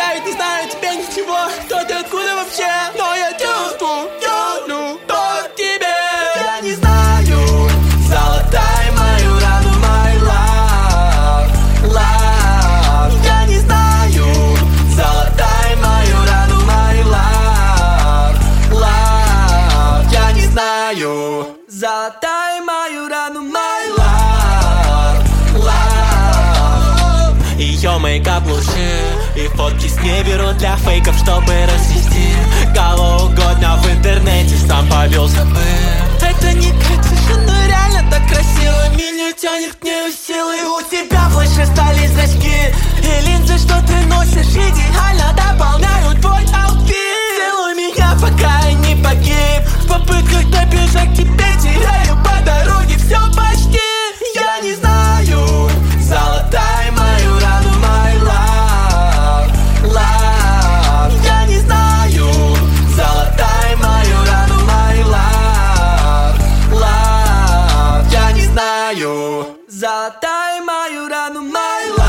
Я ведь не знаю тебе ничего, кто ты, откуда вообще, но я чувствую по тебе. Я не знаю, залатай мою рану, my love, love. Я не знаю, залатай мою рану, my love, love. Я не знаю, залатай мою рану, my love, love. Ее мейкап лучше, и фотки с ней берут для фейков, чтобы разнести кого угодно в интернете, сам повелся бы. Это не Катюша, но реально так красиво. Меня тянет к ней силой. У тебя больше стали зрачки, и линзы, что ты носишь, идеально дополняют твой аутфит. Целуй меня, пока я не погиб. В попытках добежать к тебе теряю по дороге все почти. Я не знаю, залатай мою рану, my love, love. Я не знаю, залатай мою рану, my love, love. Я не знаю, залатай мою рану, my love.